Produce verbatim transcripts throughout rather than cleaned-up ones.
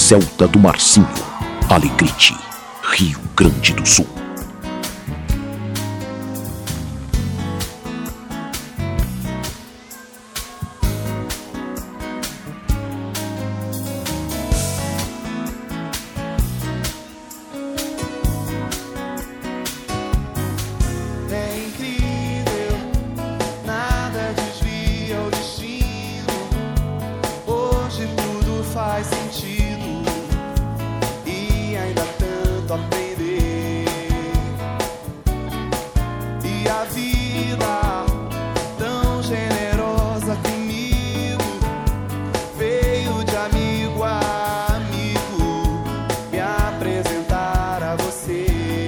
Celta do Marcinho, Alegrete, Rio Grande do Sul. Faz sentido e ainda tanto aprender. E a vida tão generosa comigo veio de amigo a amigo me apresentar a você.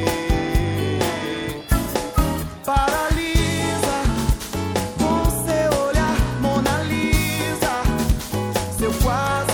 Paralisa com seu olhar, Mona Lisa, seu quase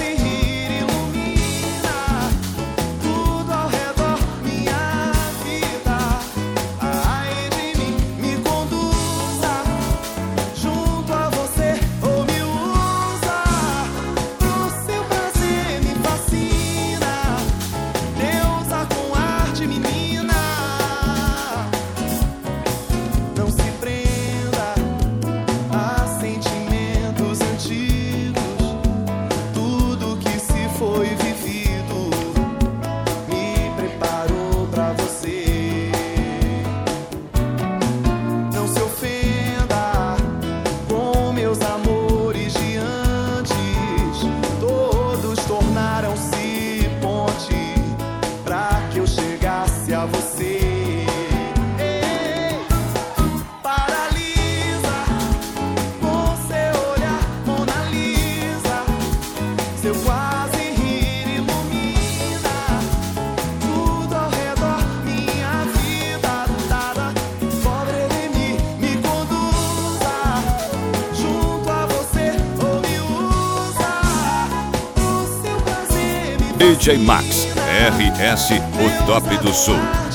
foi vivido, me preparou pra você. Não se ofenda com meus amores de antes, todos tornaram-se ponte pra que eu chegasse a você. Seu quase rir ilumina tudo ao redor, minha vida dada. Pobre de mim, me conduza junto a você ou me usa. O seu prazer me D J Max, R S, o top do sul.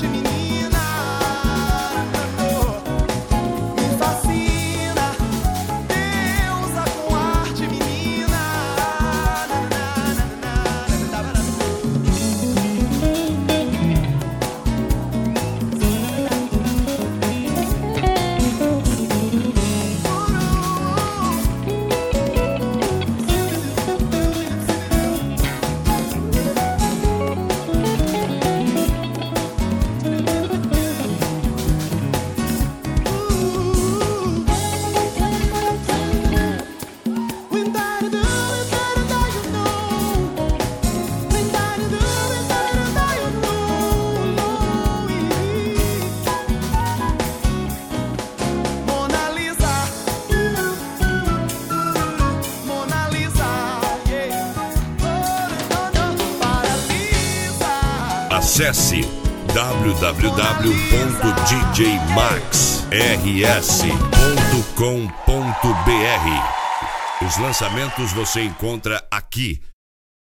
Acesse w w w ponto d j max r s ponto com ponto b r. Os lançamentos você encontra aqui